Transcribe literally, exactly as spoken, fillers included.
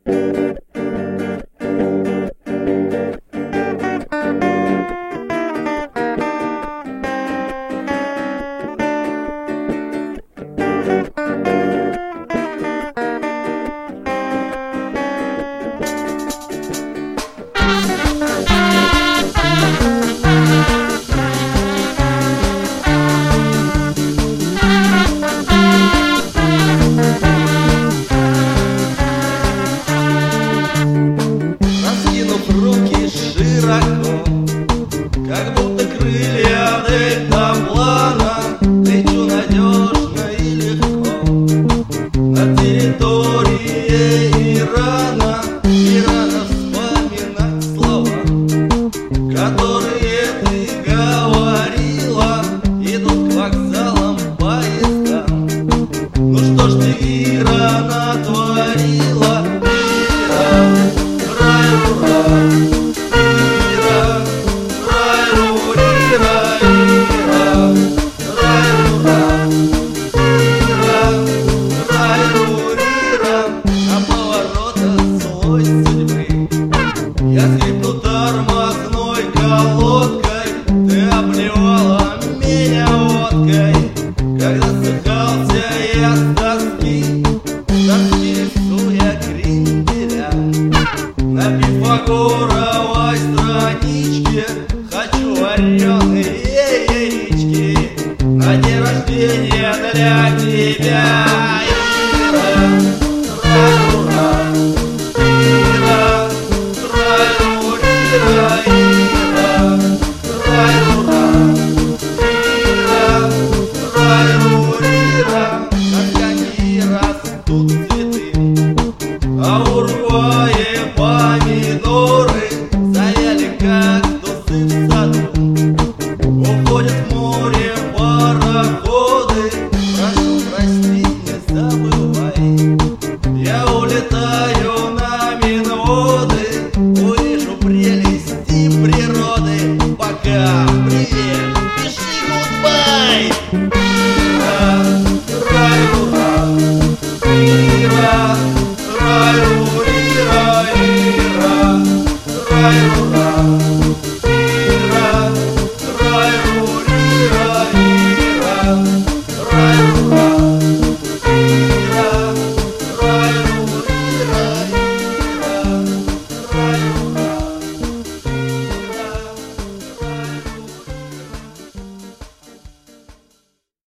Как будто крылья дельтаплана, лечу надежно и легко над территорией Ирана. Ирана вспоминать слова, которые ты говорила. Идут к вокзалам поезда. Ну что ж ты, Ира, натворила? Ира, рай-рура. Я скрипну тормозной колодкой, ты обливала меня водкой. Когда ссыхался я с тоски, с тоски рисуя кренделя на пифагоровой страничке. Хочу вареные яички на день рождения для тебя. Тут цветы, а в Уругвае помидоры завяли кактусы в саду. Уходят в море пароходы. Прошу, прости, не забудь.